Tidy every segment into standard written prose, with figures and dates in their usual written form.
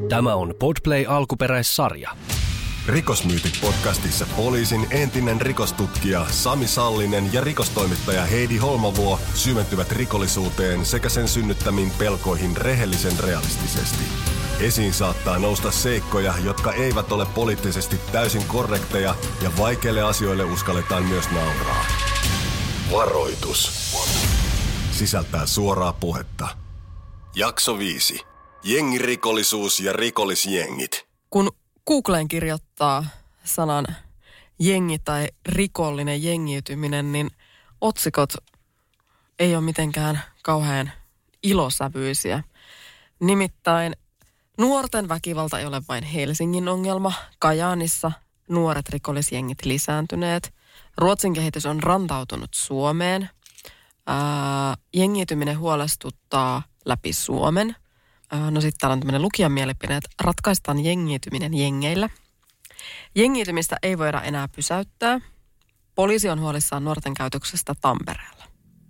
Tämä on Podplay alkuperäissarja. Rikosmyytit podcastissa poliisin entinen rikostutkija Sami Sallinen ja rikostoimittaja Heidi Holmavuo syventyvät rikollisuuteen sekä sen synnyttämiin pelkoihin rehellisen realistisesti. Esiin saattaa nousta seikkoja, jotka eivät ole poliittisesti täysin korrekteja ja vaikeille asioille uskalletaan myös nauraa. Varoitus. Sisältää suoraa puhetta. Jakso 5. Jengirikollisuus ja rikollisjengit. Kun Googleen kirjoittaa sanan jengi tai rikollinen jengiytyminen, niin otsikot ei ole mitenkään kauhean ilosävyisiä. Nimittäin nuorten väkivalta ei ole vain Helsingin ongelma. Kajaanissa nuoret rikollisjengit lisääntyneet. Ruotsin kehitys on rantautunut Suomeen. Jengiytyminen huolestuttaa läpi Suomen. No sitten täällä on tämmöinen lukijan mielipide, että ratkaistaan jengiytyminen jengeillä. Jengiytymistä ei voida enää pysäyttää. Poliisi on huolissaan nuorten käytöksestä Tampereella.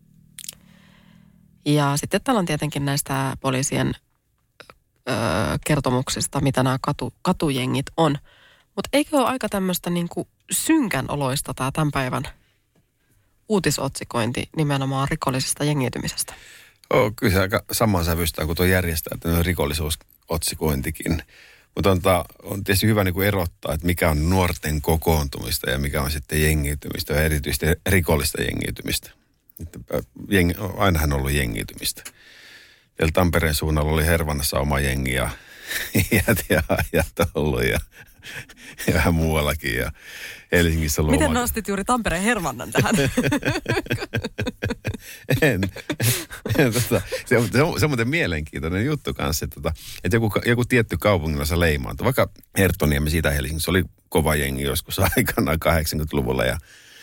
Ja sitten täällä on tietenkin näistä poliisien kertomuksista, mitä nämä katujengit on. Mutta eikö ole aika tämmöistä niinku synkän oloista tämä tämän päivän uutisotsikointi nimenomaan rikollisesta jengiytymisestä? Kyllä se aika samansävyistä kuin tuo järjestäytynyt rikollisuusotsikointikin. Mutta on tietysti hyvä niin kuin erottaa, että mikä on nuorten kokoontumista ja mikä on sitten jengiytymistä ja erityisesti rikollista jengiytymistä. Ainahan on ollut jengiytymistä. Siellä Tampereen suunnalla oli Hervannassa oma jengi ja ollut ja vähän muuallakin ja Helsingissä ollut Miten nostit juuri Tampereen Hervannan tähän? Se on muuten mielenkiintoinen juttu kanssa, että joku tietty kaupunginosa leimaantui. Vaikka Herttoniemi siitä Helsingissä oli kova jengi joskus aikanaan 80-luvulla ja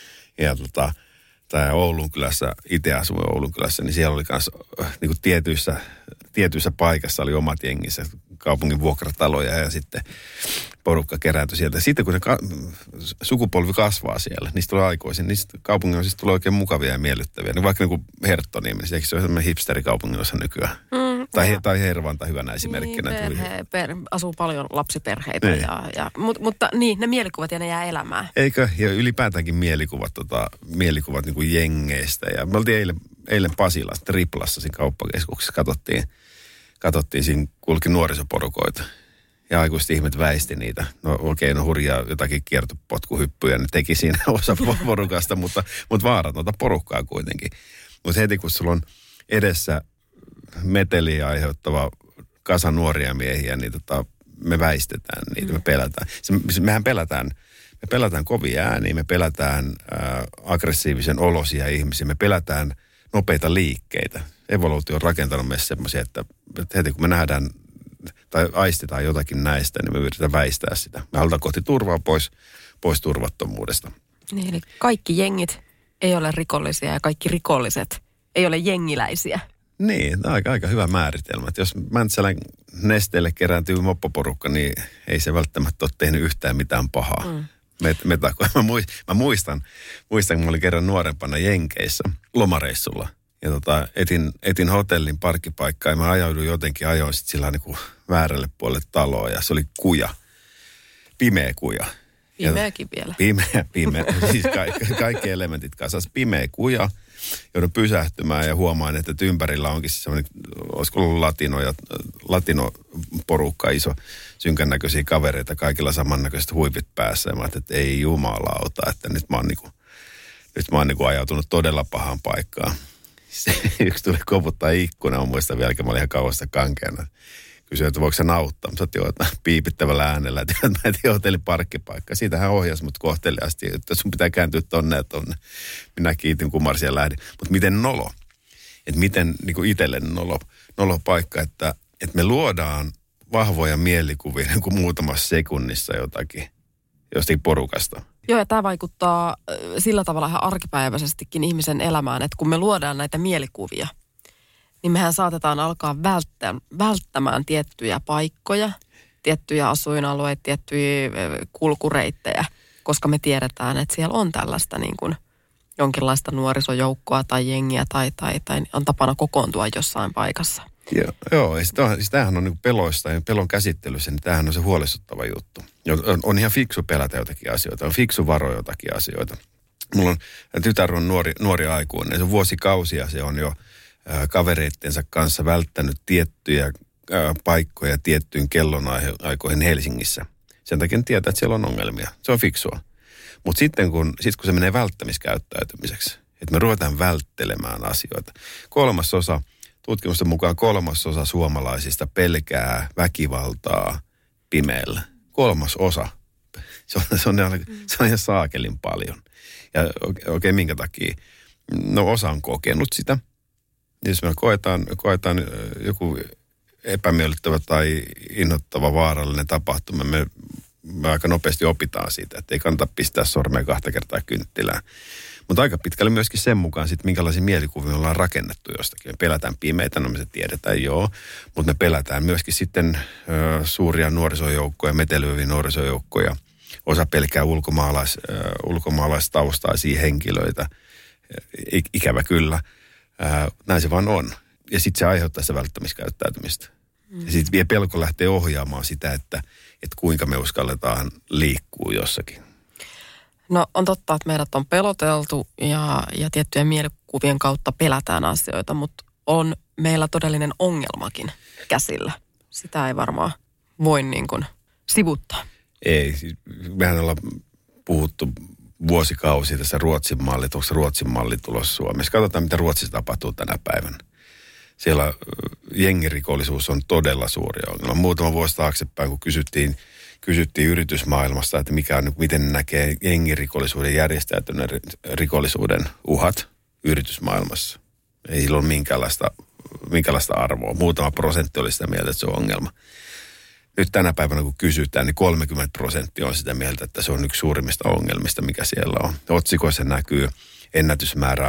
tämä Oulun kylässä, itse asuin Oulun kylässä, niin siellä oli myös niin kuin tietyissä paikassa oli omat jengissä, kaupungin vuokrataloja ja sitten porukka kerääntyi sieltä. Sitten kun se sukupolvi kasvaa siellä, niistä tulee aikuisin, niistä kaupunginosista tulee oikein mukavia ja miellyttäviä. Niin vaikka niin kuin Herttoniemi, niin se on sellainen hipsterikaupunginosa nykyään. Tai Hervanta hyvänä esimerkkinä. Niin, asuu paljon lapsiperheitä. Niin. Mutta niin, ne mielikuvat ja ne jää elämään. Eikö? Ja ylipäätäänkin mielikuvat niin kuin jengeistä. Ja me oltiin eilen Pasilassa, Triplassa siinä kauppakeskuksessa, katsottiin siinä kulki nuorisoporukoita. Ja aikuiset ihmet väisti niitä. No okei, hurjaa jotakin kiertopotkuhyppyjä ne teki siinä osa porukasta, mutta vaaratonta porukkaa kuitenkin. Mutta heti kun sulla on edessä meteliä aiheuttava kasa nuoria miehiä, niin me väistetään niitä, me pelätään. Mehän pelätään kovia ääniä, me pelätään aggressiivisen olosia ihmisiä, me pelätään nopeita liikkeitä. Evoluutio on rakentanut meissä semmoisia, että heti kun me nähdään tai aistetaan jotakin näistä, niin me yritetään väistää sitä. Me halutaan kohti turvaa pois turvattomuudesta. Niin, eli kaikki jengit ei ole rikollisia ja kaikki rikolliset ei ole jengiläisiä. Niin, aika hyvä määritelmä. Että jos Mäntsälän Nesteelle kerääntyy moppoporukka, niin ei se välttämättä ole tehnyt yhtään mitään pahaa. Mä muistan, kun mä olin kerran nuorempana Jenkeissä lomareissulla. Ja etin hotellin parkkipaikkaa ja mä ajoin sitten sillä niin kuin väärälle puolelle taloa ja se oli kuja. Pimeä kuja. Pimeäkin vielä. Pimeä. Siis kaikki elementit kasas. Pimeä kuja. Joudun pysähtymään ja huomaan, että ympärillä onkin semmoinen, olisiko ollut latinoporukka, iso synkän näköisiä kavereita, kaikilla samannäköiset huipit päässä. Ja mä ajattelin, että ei jumalauta, että nyt mä oon ajautunut todella pahaan paikkaan. Yksi tuli koputtaa ikkuna, mä muistan vielä, mä olin ihan kauasta kankeana. Kysyin, että voiko sen auttaa. Mä sanoin, että piipittävällä äänellä, että mä etin hotellin parkkipaikka. Siitä hän ohjasi mut kohteliaasti, että sun pitää kääntyä tonne ja tonne. Minä kiitin kumarsia ja lähdin. Mutta miten nolo? Että miten niin itselle nolo paikka, että me luodaan vahvoja mielikuvia niin kuin muutamassa sekunnissa jotakin porukasta. Joo, ja tämä vaikuttaa sillä tavalla ihan arkipäiväisestikin ihmisen elämään, että kun me luodaan näitä mielikuvia, niin mehän saatetaan alkaa välttämään tiettyjä paikkoja, tiettyjä asuinalueita, tiettyjä kulkureittejä, koska me tiedetään, että siellä on tällaista niin kuin jonkinlaista nuorisojoukkoa tai jengiä tai on tapana kokoontua jossain paikassa. Joo, tämähän on niin peloista ja pelon käsittelyssä, niin tämähän on se huolestuttava juttu. On ihan fiksu pelätä jotakin asioita, on fiksu varoa jotakin asioita. Mulla on, tytär on nuori aikuinen, se on vuosikausia, se on jo kavereittensa kanssa välttänyt tiettyjä paikkoja tiettyyn kellonaikoihin Helsingissä. Sen takia tietää, että siellä on ongelmia. Se on fiksua. Mutta sitten kun se menee välttämiskäyttäytymiseksi, että me ruvetaan välttelemään asioita. Tutkimusten mukaan 3% suomalaisista pelkää väkivaltaa pimeällä. 3%. Se on ihan saakelin paljon. Ja okei, minkä takia? No osa on kokenut sitä. Jos me koetaan joku epämiellyttävä tai inhottava vaarallinen tapahtuma, me aika nopeasti opitaan siitä, että ei kannata pistää sormea 2 kertaa kynttilään. Mutta aika pitkälle myöskin sen mukaan sitten, minkälaisia mielikuvia me ollaan rakennettu jostakin. Me pelätään pimeitä, no me se tiedetään, joo. Mutta me pelätään myöskin sitten suuria nuorisojoukkoja, metelyviä nuorisojoukkoja. Osa pelkää ulkomaalaistaustaisia henkilöitä. Ikävä kyllä. Näin se vaan on. Ja sitten se aiheuttaa sitä välttämiskäyttäytymistä. Ja sitten vielä pelko lähtee ohjaamaan sitä, että kuinka me uskalletaan liikkua jossakin. No on totta, että meidät on peloteltu ja tiettyjen mielikuvien kautta pelätään asioita, mutta on meillä todellinen ongelmakin käsillä. Sitä ei varmaan voi niin kuin sivuttaa. Ei, mehän ollaan puhuttu vuosikausia tässä Ruotsin malli, onko se Ruotsin malli tulossa Suomessa. Katsotaan, mitä Ruotsissa tapahtuu tänä päivänä. Siellä jengirikollisuus on todella suuri ongelma. Muutama vuosi taaksepäin, kun kysyttiin yritysmaailmasta, että miten ne näkee jengirikollisuuden, järjestäytyneen rikollisuuden uhat yritysmaailmassa. Ei sillä ole minkäänlaista arvoa. Muutama prosentti oli sitä mieltä, että se on ongelma. Nyt tänä päivänä, kun kysytään, niin 30% on sitä mieltä, että se on yksi suurimmista ongelmista, mikä siellä on. Otsikoissa näkyy ennätysmäärä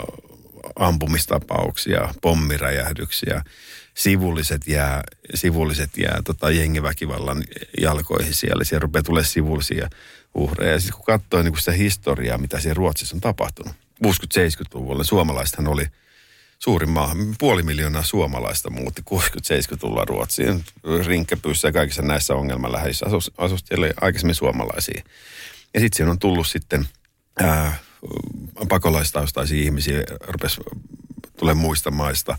ampumistapauksia, pommiräjähdyksiä. Sivulliset jää jengiväkivallan jalkoihin siellä. Siellä rupeaa tulemaan sivullisia uhreja. Ja sitten kun katsoo niin sitä historiaa, mitä siellä Ruotsissa on tapahtunut. 60-70-luvulla suomalaisethan oli suurin maa. 500,000 suomalaista muutti 60-70-luvulla Ruotsiin. Rinkkepyyssä ja kaikissa näissä ongelmaläheissä asusteli aikaisemmin suomalaisia. Ja sitten siinä on tullut sitten pakolaistaustaisia ihmisiä, rupesi tulemaan muista maista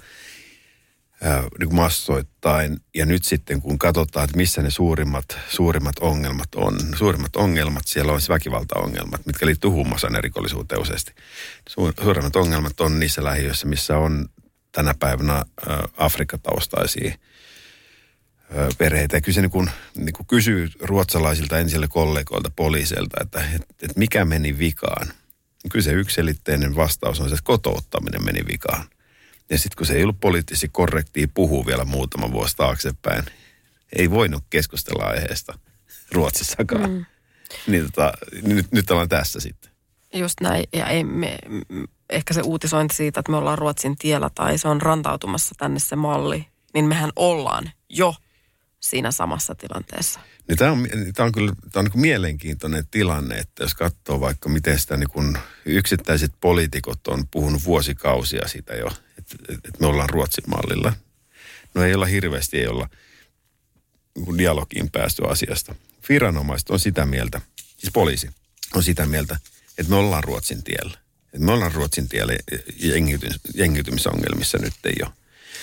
niin massoittain. Ja nyt sitten kun katsotaan, että missä ne suurimmat ongelmat on. Suurimmat ongelmat siellä on väkivaltaongelmat, mitkä liittyy huumausainerikollisuuteen useasti. Suurimmat ongelmat on niissä lähiöissä, missä on tänä päivänä Afrikka-taustaisia perheitä. Ja kyllä se niin kun kysyy ruotsalaisilta entisille kollegoilta, poliiseilta, että mikä meni vikaan. Kyllä se yksiselitteinen vastaus on se, että kotouttaminen meni vikaan. Ja sitten kun se ei ollut poliittisesti korrektia puhua vielä muutama vuosi taaksepäin, ei voinut keskustella aiheesta Ruotsissakaan. Niin nyt ollaan tässä sitten. Just näin. Ja ehkä se uutisointi siitä, että me ollaan Ruotsin tiellä tai se on rantautumassa tänne se malli, niin mehän ollaan jo siinä samassa tilanteessa. Niin tämä on kyllä mielenkiintoinen tilanne, että jos katsoo vaikka miten sitä niin kun yksittäiset poliitikot on puhunut vuosikausia sitä jo, että me ollaan Ruotsin mallilla. No ei olla hirveästi, ei olla dialogiin päästy asiasta. Viranomaiset on sitä mieltä, siis poliisi on sitä mieltä, että me ollaan Ruotsin tiellä. Että me ollaan Ruotsin tiellä jengiytymisongelmissa nyt ei ole.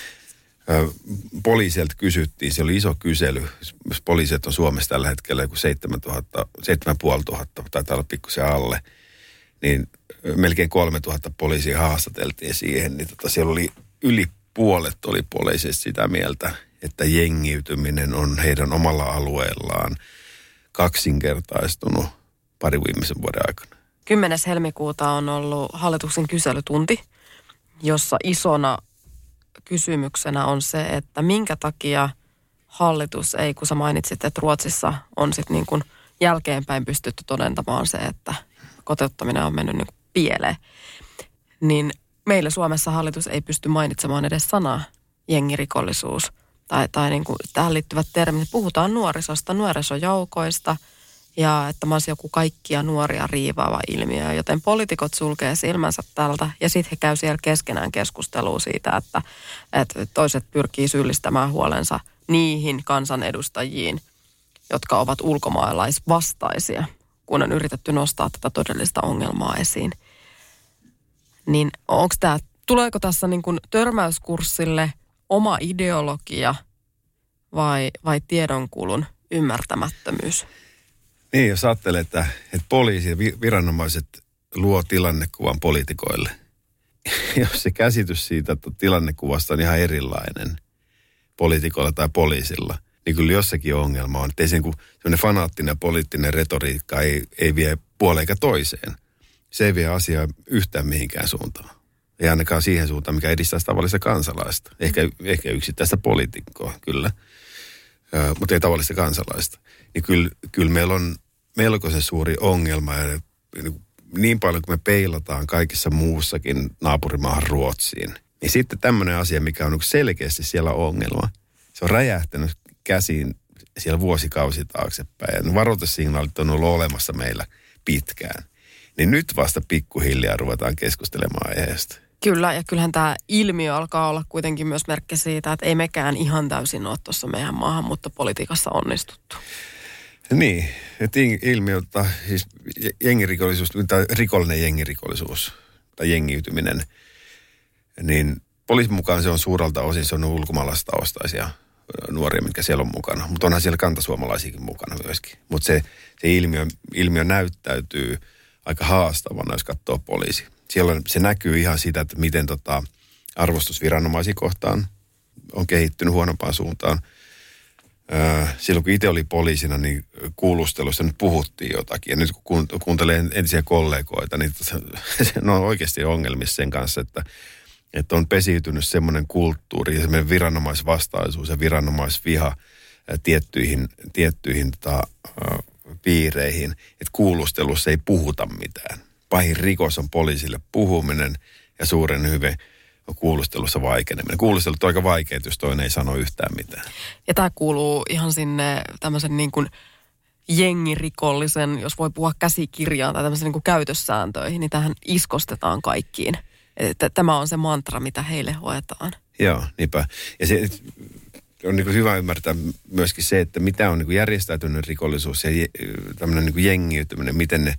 Poliisilta kysyttiin, se oli iso kysely, jos poliisit on Suomessa tällä hetkellä joku 7,500, taitaa olla pikkusen alle, niin melkein 3,000 poliisia haastateltiin siihen, niin siellä oli yli puolet oli poliisista sitä mieltä, että jengiytyminen on heidän omalla alueellaan kaksinkertaistunut pari viimeisen vuoden aikana. 10. helmikuuta on ollut hallituksen kyselytunti, jossa isona kysymyksenä on se, että minkä takia hallitus ei, kun sä mainitsit, että Ruotsissa on sitten niin kuin jälkeenpäin pystytty todentamaan se, että kotouttaminen on mennyt niin kuin pieleen. Niin meillä Suomessa hallitus ei pysty mainitsemaan edes sanaa jengirikollisuus tai niin kuin tähän liittyvät termit. Puhutaan nuorisosta, nuorisojoukoista ja että mä olisin joku kaikkia nuoria riivaava ilmiö, joten poliitikot sulkee silmänsä tältä ja sitten he käy siellä keskenään keskustelua siitä, että toiset pyrkii syyllistämään huolensa niihin kansanedustajiin, jotka ovat ulkomaalaisvastaisia, kun on yritetty nostaa tätä todellista ongelmaa esiin. Niin tuleeko tässä niin kuin törmäyskurssille oma ideologia vai tiedonkulun ymmärtämättömyys? Niin, jos ajattelee, että poliisi ja viranomaiset luo tilannekuvan poliitikoille. Jos se käsitys siitä tilannekuvasta on ihan erilainen poliitikolla tai poliisilla, niin kyllä jossakin ongelma on. Että ei sellainen fanaattinen poliittinen retoriikka ei vie puoleen eikä toiseen. Se ei vie asiaa yhtään mihinkään suuntaan. Ei ainakaan siihen suuntaan, mikä edistää tavallista kansalaista. Ehkä yksittäistä poliitikkoa, kyllä. Mutta ei tavallista kansalaista. Niin kyllä meillä on melkoisen suuri ongelma. Ja niin paljon kuin me peilataan kaikissa muussakin naapurimaahan Ruotsiin. Niin sitten tämmöinen asia, mikä on selkeästi siellä ongelma. Se on räjähtänyt käsiin siellä vuosikausi taaksepäin. Ja varoitussignaalit on ollut olemassa meillä pitkään. Niin nyt vasta pikkuhiljaa ruvetaan keskustelemaan aiheesta. Kyllä, ja kyllähän tämä ilmiö alkaa olla kuitenkin myös merkki siitä, että ei mekään ihan täysin ole tuossa meidän maahanmuuttopolitiikassa onnistuttu. Niin, että ilmiö, siis jengirikollisuus, tai rikollinen jengirikollisuus tai jengiytyminen, niin poliisin mukaan se on suurelta osin, se on ulkomaalaistaustaisia nuoria, mitkä siellä on mukana. Mutta onhan siellä kantasuomalaisiakin mukana myöskin. Mutta se ilmiö näyttäytyy aika haastavana, jos katsoo poliisi. Siellä se näkyy ihan sitä, että miten arvostus viranomaisia kohtaan on kehittynyt huonompaan suuntaan. Silloin kun itse oli poliisina, niin kuulustelussa nyt puhuttiin jotakin. Ja nyt kun kuuntelee entisiä kollegoita, niin ne on oikeasti ongelmissa sen kanssa, että on pesiytynyt semmoinen kulttuuri ja semmoinen viranomaisvastaisuus ja viranomaisviha tiettyihin piireihin, että kuulustelussa ei puhuta mitään. Pahin rikos on poliisille puhuminen ja suuren hyvin on kuulustelussa vaikeneminen. Kuulustelut on aika vaikeat, jos toinen ei sano yhtään mitään. Ja tämä kuuluu ihan sinne tämmöisen niin kuin jengirikollisen, jos voi puhua käsikirjaan tai tämmöisen niin kuin käytössääntöihin, niin tähän iskostetaan kaikkiin. Että tämä on se mantra, mitä heille hoetaan. Joo, niinpä. Ja se on niin kuin hyvä ymmärtää myöskin se, että mitä on niin kuin järjestäytynyt rikollisuus ja tämmöinen niin kuin jengiytyminen,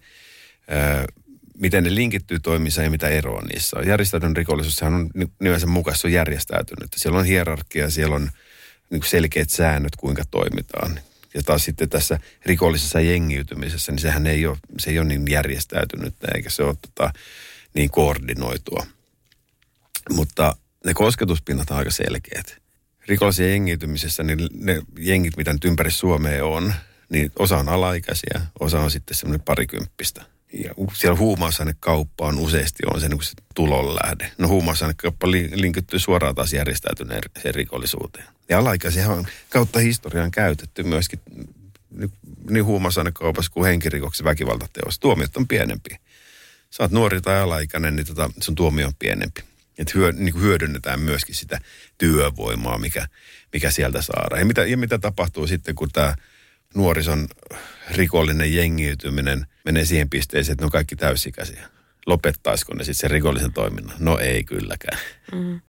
miten ne linkittyy toimissaan ja mitä eroa niissä on. Järjestäytynyt rikollisuus, sehän on nimensä mukaisesti on järjestäytynyt. Siellä on hierarkia, siellä on niin kuin selkeät säännöt, kuinka toimitaan. Ja taas sitten tässä rikollisessa jengiytymisessä, niin se ei ole niin järjestäytynyt, eikä se ole niin koordinoitua. Mutta ne kosketuspinnat on aika selkeät. Rikollisen jengiytymisessä, niin ne jengit, mitä nyt ympäri Suomea on, niin osa on alaikäisiä, osa on sitten semmoinen parikymppistä. Ja siellä huumausainekauppa on useasti se, niin kuin se tulonlähde. No huumausainekauppa linkittyy suoraan taas järjestäytyneeseen rikollisuuteen. Ja alaikäisiä on kautta historiaan käytetty myöskin niin huumausainekaupassa kuin henkirikoksen väkivaltateossa. Tuomiot on pienempiä. Sä oot nuori tai alaikäinen, niin sun tuomio on pienempi. Että niin hyödynnetään myöskin sitä työvoimaa, mikä sieltä saadaan. Ja mitä tapahtuu sitten, kun tämä nuorison rikollinen jengiytyminen menee siihen pisteeseen, että ne on kaikki täysikäisiä. Lopettaisiko ne sitten sen rikollisen toiminnan? No ei kylläkään. Mm.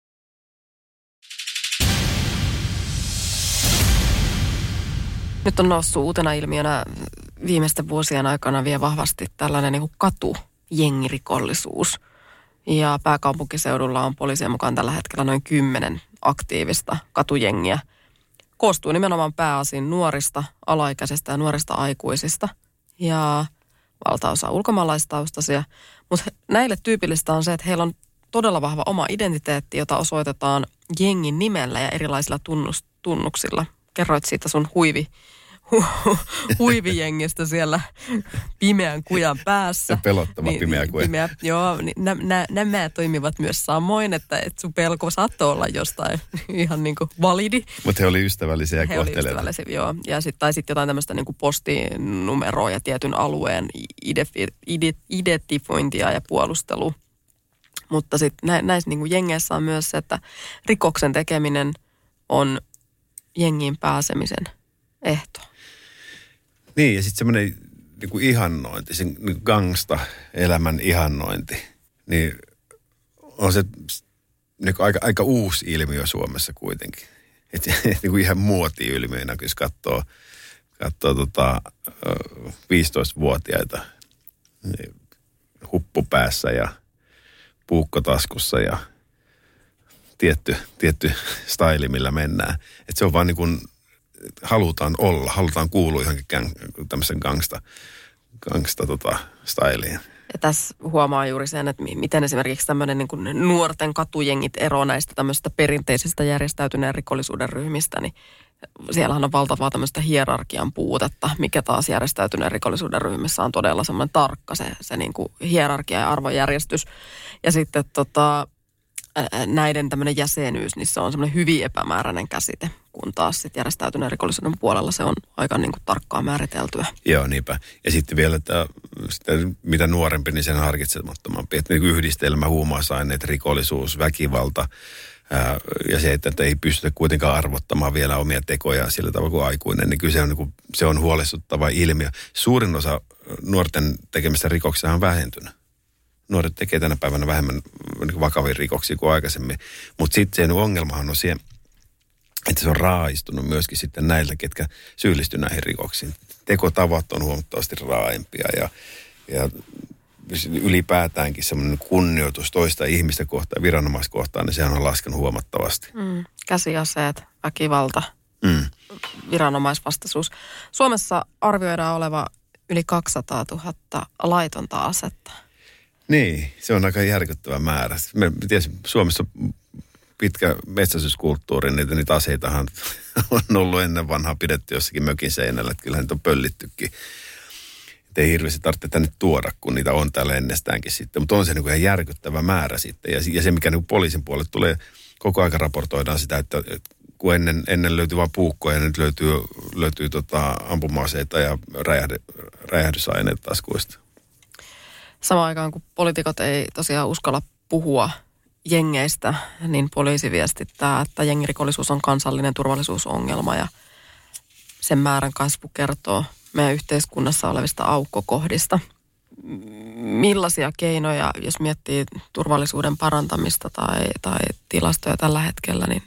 Nyt on noussut uutena ilmiönä viimeisten vuosien aikana vielä vahvasti tällainen niin kuin katujengirikollisuus. Ja pääkaupunkiseudulla on poliisien mukaan tällä hetkellä noin 10 aktiivista katujengiä. Koostuu nimenomaan pääasiin nuorista, alaikäisistä ja nuorista aikuisista. Ja valtaosa ulkomaalaistaustaisia. Mutta näille tyypillistä on se, että heillä on todella vahva oma identiteetti, jota osoitetaan jengin nimellä ja erilaisilla tunnuksilla. Kerroit siitä sun huivijengistä siellä pimeän kujan päässä. Se pelottava pimeä kuja. Joo, niin nämä toimivat myös samoin, että sun pelko saattoi olla jostain ihan niin kuin validi. Mutta he oli ystävällisiä ja kohteleita. He oli ystävällisiä, joo. Ja tai sitten jotain tämmöistä niin kuin postinumeroa ja tietyn alueen identifiointia ja puolustelua. Mutta sitten näissä niin kuin jengeissä on myös se, että rikoksen tekeminen on jengiin pääsemisen ehto. Niin, ja sitten semmoinen niin kuin ihannointi, sen niin gangsta-elämän ihannointi, niin on se niin kuin aika uusi ilmiö Suomessa kuitenkin. Että niin kuin ihan muoti-ilmiönä, jos katsoo 15-vuotiaita huppu päässä ja puukko taskussa ja tietty style, millä mennään. Että se on vaan niin kuin halutaan kuulua johonkin tämmöisen gangsta styliin. Ja tässä huomaa juuri sen, että miten esimerkiksi tämmöinen niin kuin nuorten katujengit eroaa näistä tämmöisistä perinteisistä järjestäytyneen rikollisuuden ryhmistä, niin siellähän on valtavaa tämmöistä hierarkian puutetta, mikä taas järjestäytyneen rikollisuuden ryhmissä on todella semmoinen tarkka se niin kuin hierarkia ja arvojärjestys. Ja sitten näiden tämmöinen jäsenyys, niin se on semmoinen hyvin epämääräinen käsite, kun taas sitten järjestäytyneen rikollisuuden puolella se on aika niin kuin tarkkaan määriteltyä. Joo, niinpä. Ja sitten vielä, että mitä nuorempi, niin sen harkitsemattomampi. Että niin yhdistelmä, huumausaineet, rikollisuus, väkivalta ja se, että ei pystytä kuitenkaan arvottamaan vielä omia tekoja sillä tavalla kuin aikuinen, niin kyllä se on huolestuttava ilmiö. Suurin osa nuorten tekemistä rikoksista on vähentynyt. Nuoret tekee tänä päivänä vähemmän vakavia rikoksia kuin aikaisemmin. Mutta sitten se ongelmahan on se, että se on raaistunut myöskin sitten näiltä, ketkä syyllistyy näihin rikoksiin. Tekotavat on huomattavasti raaempia ja ylipäätäänkin semmoinen kunnioitus toista ihmistä kohtaan, viranomaiskohtaan, niin sehän on laskenut huomattavasti. Käsiaseet, väkivalta, viranomaisvastaisuus. Suomessa arvioidaan oleva yli 200 000 laitonta asetta. Niin, se on aika järkyttävä määrä. Me tiedämme, Suomessa pitkä metsästyskulttuuri, niitä aseitahan on ollut ennen vanhaa pidetty jossakin mökin seinällä, että kyllähän niitä on pöllittykin. Että ei hirveästi tarvitse tänne tuoda, kun niitä on täällä ennestäänkin sitten. Mutta on se niin kuin ihan järkyttävä määrä sitten. Ja se, mikä niin kuin poliisin puolelle tulee, koko aika raportoidaan sitä, että kun ennen löytyi vain puukkoja ja nyt löytyy ampuma-aseita ja räjähdysaineita taskuista. Samaan aikaan, kun poliitikot ei tosiaan uskalla puhua jengeistä, niin poliisi viestittää, että jengirikollisuus on kansallinen turvallisuusongelma ja sen määrän kasvu kertoo meidän yhteiskunnassa olevista aukkokohdista. Millaisia keinoja, jos miettii turvallisuuden parantamista tai tilastoja tällä hetkellä, niin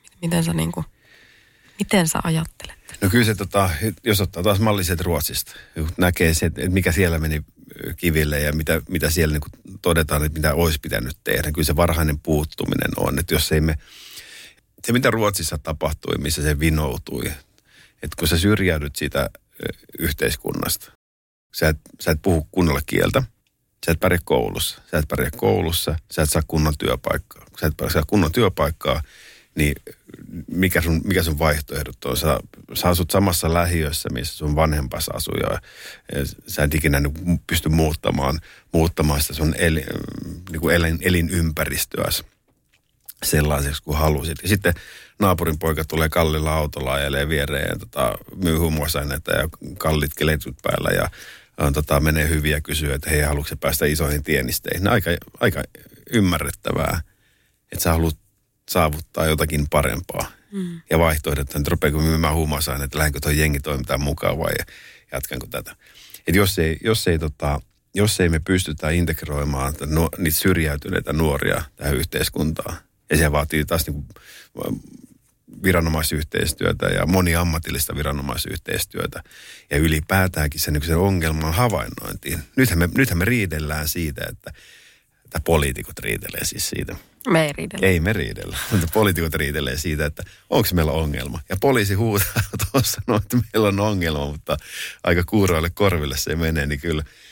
miten sä ajattelet? No kyllä se, jos ottaa taas malliset Ruotsista, näkee se, että mikä siellä meni kiville ja mitä siellä niin kuin todetaan, että mitä olisi pitänyt tehdä. Kyllä se varhainen puuttuminen on, että jos ei se mitä Ruotsissa tapahtui, missä se vinoutui, että kun sä syrjäydyt siitä yhteiskunnasta, sä et puhu kunnolla kieltä, sä et pärjää koulussa, sä et saa kunnon työpaikkaa. Kun sä et saa kunnon työpaikkaa, niin mikä sun vaihtoehdot on? Sä asut samassa lähiössä, missä sun vanhempas asuu ja sä et ikinä pysty muuttamaan sitä sun elinympäristöä sellaiseksi kuin halusit. Ja sitten naapurin poika tulee kallilla autolla, ajelee viereen ja myy huumausaineita ja kallit keletut päällä ja menee hyvin ja kysyy, että hei, haluatko sä päästä isoihin tienisteihin? Aika ymmärrettävää, että sä haluat saavuttaa jotakin parempaa. Ja vaihtoehdot, että rupeako myymään huumausaineita, lähdenkö tuon jengitoimintaan mukaan vai jatkanko tätä. Että jos ei me pystytä integroimaan niitä syrjäytyneitä nuoria tähän yhteiskuntaan, ja se vaatii taas niin kuin viranomaisyhteistyötä ja moniammatillista viranomaisyhteistyötä ja ylipäätäänkin sen ongelman havainnointiin. Nythän me riidellään siitä, että poliitikot riitelee siis siitä. Me ei riidellä. Ei me riidellä, mutta poliitikot riitelee siitä, että onko meillä ongelma. Ja poliisi huutaa tuossa, että meillä on ongelma, mutta aika kuuroille korville se menee, niin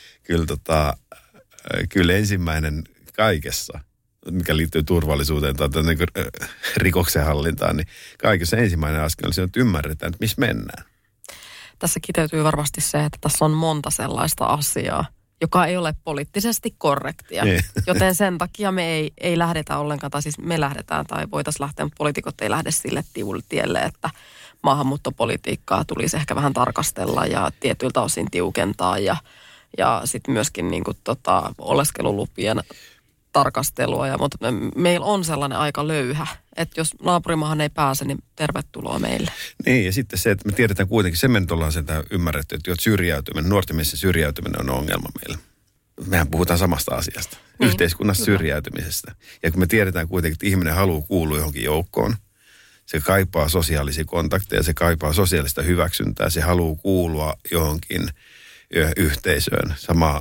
kyllä ensimmäinen kaikessa, mikä liittyy turvallisuuteen tai rikoksen hallintaan, niin kaikessa ensimmäinen askel on se, että ymmärretään, että missä mennään. Tässä kiteytyy varmasti se, että tässä on monta sellaista asiaa, joka ei ole poliittisesti korrektia. Joten sen takia me ei lähdetä ollenkaan, tai siis me lähdetään tai voitaisiin lähteä, mutta poliitikot ei lähde sille tielle, että maahanmuuttopolitiikkaa tulisi ehkä vähän tarkastella ja tietyiltä osin tiukentaa ja sitten myöskin niin kuin oleskelulupien tarkastelua. Mutta meillä on sellainen aika löyhä, että jos naapurimaahan ei pääse, niin tervetuloa meille. Niin, ja sitten se, että me tiedetään kuitenkin, se me nyt ollaan sitä ymmärretty, että syrjäytyminen, nuorten miesten syrjäytyminen on ongelma meillä. Mehän puhutaan samasta asiasta, yhteiskunnasta syrjäytymisestä. Ja kun me tiedetään kuitenkin, että ihminen haluaa kuulua johonkin joukkoon, se kaipaa sosiaalisia kontakteja, se kaipaa sosiaalista hyväksyntää, se haluaa kuulua johonkin yhteisöön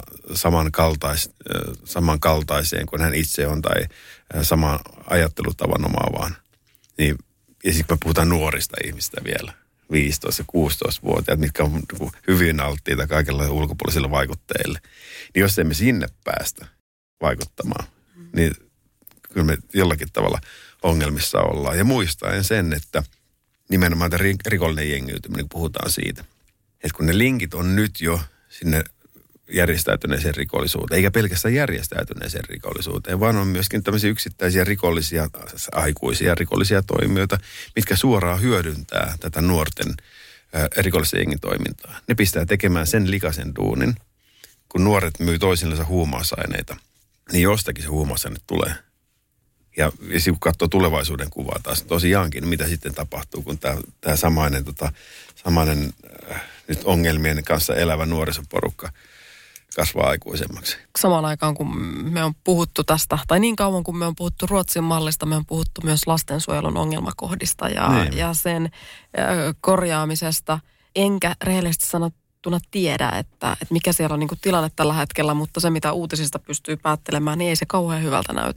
samankaltaiseen kuin hän itse on tai saman ajattelutavan omaavaan. Niin, ja sitten me puhutaan nuorista ihmistä vielä, 15- ja 16-vuotiaat, mitkä on hyvin alttiita kaikilla ulkopuolisilla vaikutteille. Niin jos emme sinne päästä vaikuttamaan, niin kyllä me jollakin tavalla ongelmissa ollaan. Ja muistaen sen, että nimenomaan tämä rikollinen jengiytyminen, kun puhutaan siitä, että kun ne linkit on nyt jo sinne järjestäytyneeseen rikollisuuteen, eikä pelkästään järjestäytyneeseen rikollisuuteen, vaan on myöskin tämmöisiä yksittäisiä aikuisia rikollisia toimijoita, mitkä suoraan hyödyntää tätä nuorten rikollisen jengin toimintaa. Ne pistää tekemään sen likaisen duunin, kun nuoret myy toisillensa huumausaineita, niin jostakin se huumausaine tulee. Ja kun katsoo tulevaisuuden kuvaa taas tosiaankin, niin mitä sitten tapahtuu, kun tämä samainen nyt ongelmien kanssa elävä nuorisoporukka kasvaa aikuisemmaksi. Samaan aikaan, kun me on puhuttu tästä, tai niin kauan kun me on puhuttu Ruotsin mallista, me on puhuttu myös lastensuojelun ongelmakohdista ja sen korjaamisesta. Enkä rehellisesti sanottuna tiedä, että mikä siellä on niin kuin tilanne tällä hetkellä, mutta se mitä uutisista pystyy päättelemään, niin ei se kauhean hyvältä näytä.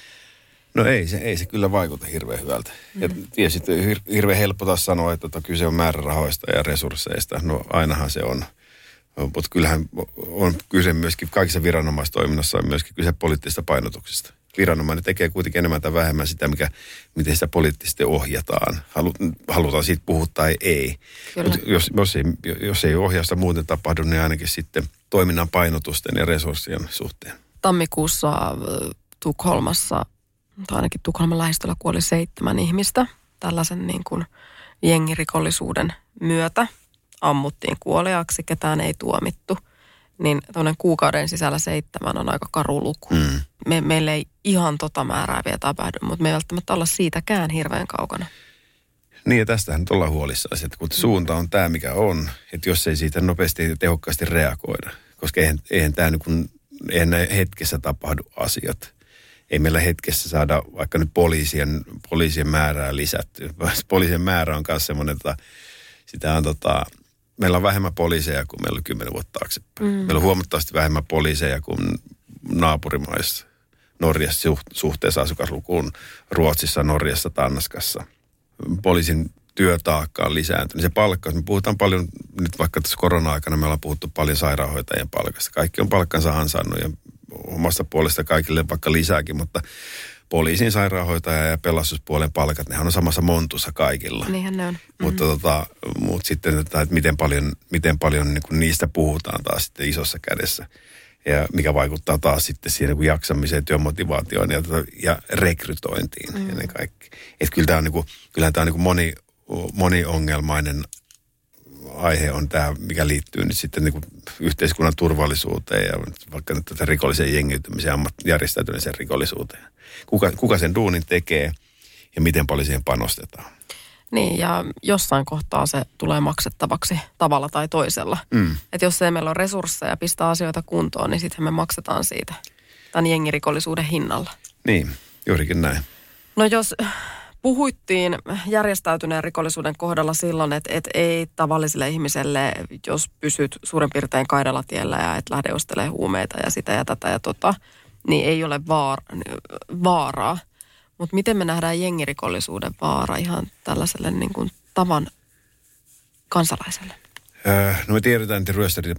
No ei se kyllä vaikuta hirveän hyvältä. Ja tietysti hirveän helppo taas sanoa, että kyse on määrärahoista ja resursseista. No ainahan se on. Mutta kyllähän on kyse myöskin, kaikissa viranomaistoiminnassa on myöskin kyse poliittisista painotuksista. Viranomainen tekee kuitenkin enemmän tai vähemmän sitä, miten sitä poliittisesti ohjataan. Halutaan siitä puhua tai ei. Mutta jos ei ohjausta muuten tapahdu, niin ainakin sitten toiminnan painotusten ja resurssien suhteen. Tammikuussa Tukholmassa, tai ainakin Tukholman lähistöllä kuoli 7 ihmistä tällaisen niin kuin jengirikollisuuden myötä. Ammuttiin kuoliaaksi, ketään ei tuomittu. Niin tuollainen kuukauden sisällä 7 on aika karu luku. Meillä ei ihan määrää vielä tapahdu, mutta me ei välttämättä olla siitäkään hirveän kaukana. Niin ja tästähän nyt ollaan huolissaan, että kun suunta on tämä mikä on, että jos ei siitä nopeasti ja tehokkaasti reagoida, koska eihän hetkessä tapahdu asiat. Ei meillä hetkessä saada vaikka nyt poliisien määrää lisättyä. Poliisien määrä on myös semmoinen, että sitä on meillä on vähemmän poliiseja kuin meillä oli 10 vuotta taaksepäin. Meillä on huomattavasti vähemmän poliiseja kuin naapurimaissa. Norjassa suhteessa asukaslukuun, Ruotsissa, Norjassa, Tanskassa. Poliisin työtaakka on lisääntynyt. Se palkka, me puhutaan paljon, nyt vaikka tässä korona-aikana me ollaan puhuttu paljon sairaanhoitajien palkasta. Kaikki on palkkansa ansainnut ja omasta puolesta kaikille vaikka lisääkin, mutta poliisin, sairaanhoitaja ja pelastuspuolen palkat, nehän on samassa montussa kaikilla. Niinhän ne on. Mutta sitten, että miten paljon niin kuin niistä puhutaan taas sitten isossa kädessä. Ja mikä vaikuttaa taas sitten siihen niin jaksamiseen, työmotivaatioon ja rekrytointiin ennen kaikkea. Että kyllähän tämä on niin kuin moniongelmainen aihe on tämä, mikä liittyy nyt sitten niin kuin yhteiskunnan turvallisuuteen ja vaikka nyt tätä rikollisen jengiytymiseen, järjestäytyneeseen rikollisuuteen. Kuka sen duunin tekee ja miten paljon siihen panostetaan. Niin, ja jossain kohtaa se tulee maksettavaksi tavalla tai toisella. Että jos ei meillä ole resursseja pistää asioita kuntoon, niin sitten me maksetaan siitä tämän jengirikollisuuden hinnalla. Niin, juurikin näin. No jos puhuttiin järjestäytyneen rikollisuuden kohdalla silloin, että ei tavalliselle ihmiselle, jos pysyt suurin piirtein kaidalla tiellä ja et lähde ostelemaan huumeita ja sitä ja tätä ja niin ei ole vaaraa. Mutta miten me nähdään jengirikollisuuden vaara ihan tällaiselle niin kuin tavan kansalaiselle? No me tiedetään, että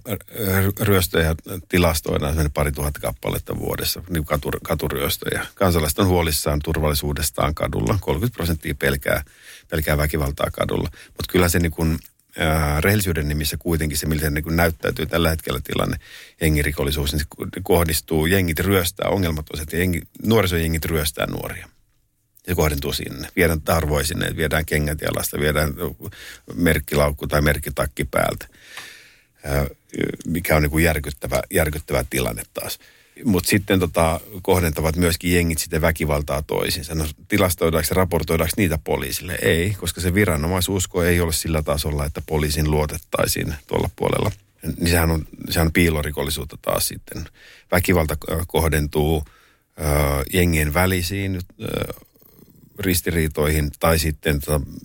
ryöstöjä tilastoidaan 2000 kappaletta vuodessa, niin katuryöstöjä. Kansalaiset on huolissaan turvallisuudestaan kadulla. 30% pelkää väkivaltaa kadulla. Mutta kyllä se niin kuin, rehellisyyden nimissä kuitenkin se, miltä niin kuin näyttäytyy tällä hetkellä tilanne, jengirikollisuus, niin se kohdistuu, jengit ryöstää, ongelmat on se, että nuorisojengit ryöstää nuoria. Se kohdentuu sinne. Viedään tarvoja sinne, viedään kengät jalasta, viedään merkkilaukku tai merkkitakki päältä, mikä on niin kuin järkyttävä tilanne taas. Mutta sitten kohdentavat myöskin jengit sitten väkivaltaa toisiinsa. No, tilastoidaanko ja raportoidaanko niitä poliisille? Ei, koska se viranomaisuusko ei ole sillä tasolla, että poliisin luotettaisiin tuolla puolella. Niin sehän on piilorikollisuutta taas sitten. Väkivalta kohdentuu jengien välisiin ristiriitoihin tai sitten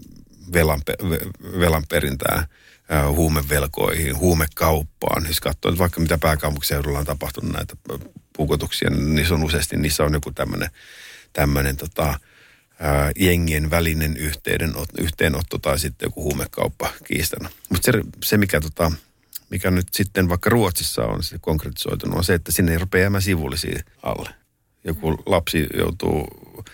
velan perintään, huumevelkoihin, huumekauppaan. Jos katsoo vaikka mitä pääkaupunkiseudulla on tapahtunut näitä puukotuksia, niin niissä on joku tämmöinen jengien välinen yhteenotto tai sitten joku huumekauppa kiistana. Mutta se mikä nyt sitten vaikka Ruotsissa on se konkretisoitunut, on se, että sinne ei rupea jäämään sivullisia alle. Joku lapsi joutuu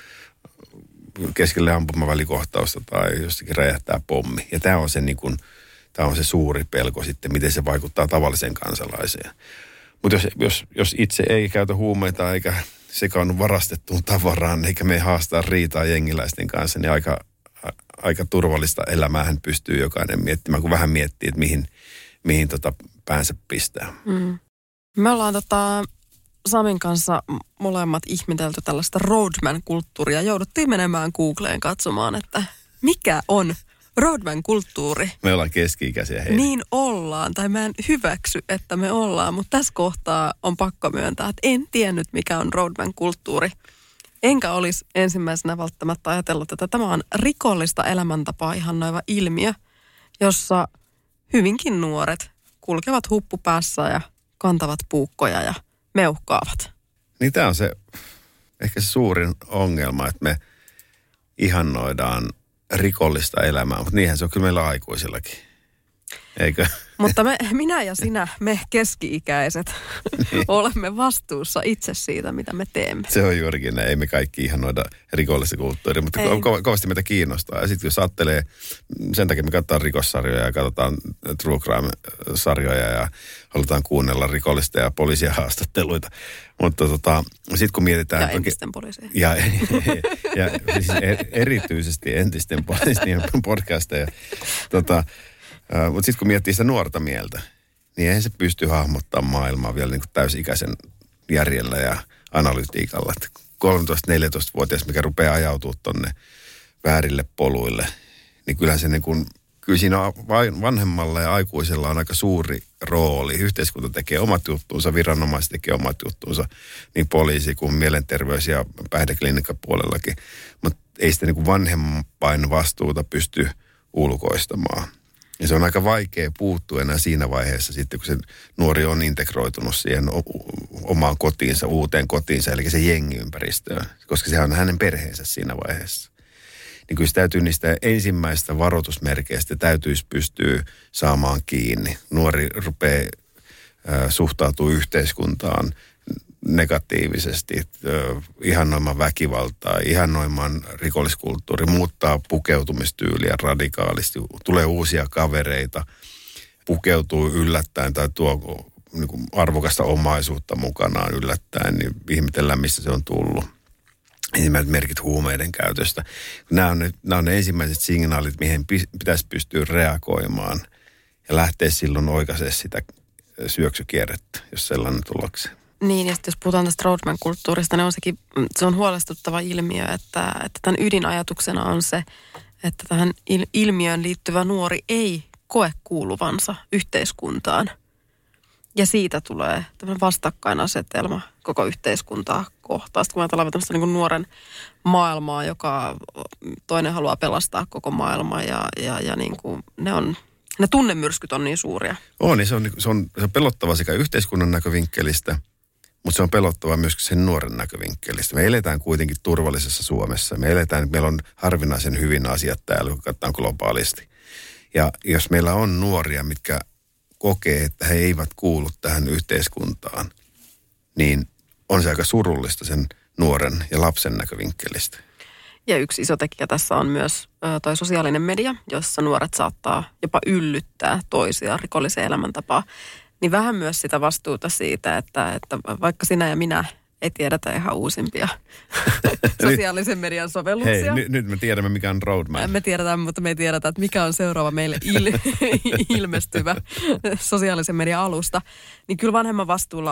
keskelle ampumavälikohtausta tai jostakin räjähtää pommi. Ja tämä on se suuri pelko sitten, miten se vaikuttaa tavalliseen kansalaiseen. Mutta jos itse ei käytä huumeita eikä sekaannu varastettuun tavaraan, eikä me haastaa riitaa jengiläisten kanssa, niin aika turvallista elämää hän pystyy jokainen miettimään, kun vähän miettii, että mihin päänsä pistää. Mm. Me ollaan Samin kanssa molemmat ihmetelty tällaista roadman-kulttuuria. Jouduttiin menemään Googleen katsomaan, että mikä on roadman-kulttuuri. Me ollaan keski-ikäisiä heitä. Niin ollaan, tai mä en hyväksy, että me ollaan, mutta tässä kohtaa on pakko myöntää, että en tiennyt, mikä on roadman-kulttuuri. Enkä olisi ensimmäisenä välttämättä ajatellut, että tämä on rikollista elämäntapaa ihannoiva ilmiö, jossa hyvinkin nuoret kulkevat huppu päässä ja kantavat puukkoja ja meuhkaavat. Niin tämä on ehkä se suurin ongelma, että me ihannoidaan rikollista elämää, mutta niinhän se on kyllä meillä aikuisillakin, eikö? Mutta minä ja sinä, me keski-ikäiset, niin. Olemme vastuussa itse siitä, mitä me teemme. Se on juurikin näin, ei me kaikki ihannoida rikollista kulttuuria, mutta kovasti meitä kiinnostaa. Ja sitten jos ajattelee, sen takia me katsotaan rikossarjoja ja katsotaan true crime-sarjoja ja halutaan kuunnella rikollista ja poliisia haastatteluita. Mutta sitten kun mietitään... Ja entisten poliisia. Ja siis erityisesti entisten poliisien podcasteja. Mutta sitten kun miettii sitä nuorta mieltä, niin eihän se pysty hahmottamaan maailmaa vielä niin kuin täysikäisen järjellä ja analytiikalla. 13-14-vuotias, mikä rupeaa ajautumaan tonne väärille poluille, niin kyllähän se kyllä siinä vanhemmalla ja aikuisella on aika suuri rooli. Yhteiskunta tekee omat juttuunsa, viranomaiset tekee omat juttuunsa, niin poliisi kuin mielenterveys- ja päihdeklinikkapuolellakin. Mutta ei sitä niin kuin vanhempain vastuuta pysty ulkoistamaan. Ja se on aika vaikea puuttua enää siinä vaiheessa sitten, kun se nuori on integroitunut siihen omaan kotiinsa, uuteen kotiinsa, eli se jengiympäristöön, koska sehän on hänen perheensä siinä vaiheessa. Niin kyllä se täytyy niistä ensimmäistä varoitusmerkeistä täytyisi pystyä saamaan kiinni. Nuori rupeaa suhtautumaan yhteiskuntaan negatiivisesti, ihannoimaan väkivaltaa, ihannoimaan rikolliskulttuuri, muuttaa pukeutumistyyliä radikaalisti, tulee uusia kavereita, pukeutuu yllättäen tai tuo niin kuin arvokasta omaisuutta mukanaan yllättäen, niin ihmetellään, mistä se on tullut. Ensimmäiset merkit huumeiden käytöstä. Nämä on ne ensimmäiset signaalit, mihin pitäisi pystyä reagoimaan ja lähteä silloin oikaisemaan sitä syöksykierrettä, jos sellainen tulokseen. Niin, ja sitten jos puhutaan tästä roadman-kulttuurista, niin se on huolestuttava ilmiö, että tämän ydinajatuksena on se, että tähän ilmiöön liittyvä nuori ei koe kuuluvansa yhteiskuntaan. Ja siitä tulee tämmöinen vastakkainasetelma koko yhteiskuntaa kohtaan. Sitten kun ajatellaan tämmöistä niin kuin nuoren maailmaa, joka toinen haluaa pelastaa koko maailmaa ja niin kuin ne tunnemyrskyt on niin suuria. Niin se on pelottava sekä yhteiskunnan näkövinkkelistä, mutta se on pelottava myös sen nuoren näkövinkkelistä. Me eletään kuitenkin turvallisessa Suomessa. Meillä on harvinaisen hyvin asiat täällä, kun katsotaan globaalisti. Ja jos meillä on nuoria, mitkä kokee, että he eivät kuulu tähän yhteiskuntaan, niin on se aika surullista sen nuoren ja lapsen näkövinkkelistä. Ja yksi iso tekijä tässä on myös toi sosiaalinen media, jossa nuoret saattaa jopa yllyttää toisia rikolliseen elämäntapaan. Niin vähän myös sitä vastuuta siitä, että vaikka sinä ja minä ei tiedetä ihan uusimpia sosiaalisen median sovelluksia. Hei, nyt me tiedämme, mikä on roadman. Me tiedetään, mutta me ei tiedetä, että mikä on seuraava meille ilmestyvä sosiaalisen median alusta. Niin kyllä vanhemman vastuulla on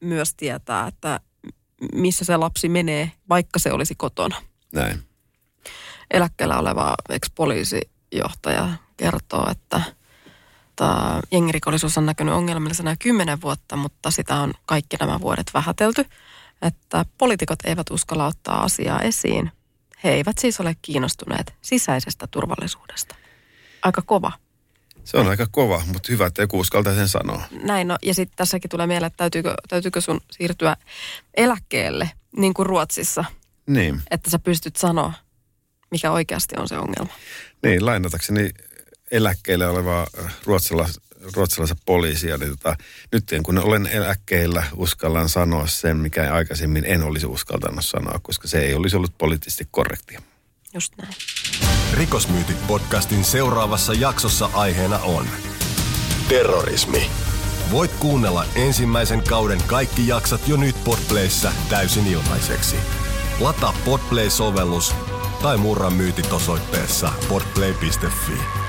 myös tietää, että missä se lapsi menee, vaikka se olisi kotona. Näin. Eläkkeellä oleva ex-poliisijohtaja kertoo, että jengirikollisuus on näkynyt ongelmallisena jo 10 vuotta, mutta sitä on kaikki nämä vuodet vähätelty, että poliitikot eivät uskalla ottaa asiaa esiin. He eivät siis ole kiinnostuneet sisäisestä turvallisuudesta. Aika kova. Se on aika kova, mutta hyvä, että joku uskaltaa sen sanoa. Näin, no ja sitten tässäkin tulee mieleen, että täytyykö sun siirtyä eläkkeelle, niin kuin Ruotsissa. Niin. Että sä pystyt sanoa, mikä oikeasti on se ongelma. Niin, lainatakseni eläkkeelle olevaa ruotsalaisen poliisia, niin nyt kun olen eläkkeellä, uskallan sanoa sen, mikä aikaisemmin en olisi uskaltanut sanoa, koska se ei olisi ollut poliittisesti korrektia. Just näin. Rikosmyytit podcastin seuraavassa jaksossa aiheena on terrorismi. Voit kuunnella ensimmäisen kauden kaikki jaksot jo nyt Podplayssä täysin ilmaiseksi. Lataa Podplay-sovellus tai murra myytit osoitteessa podplay.fi.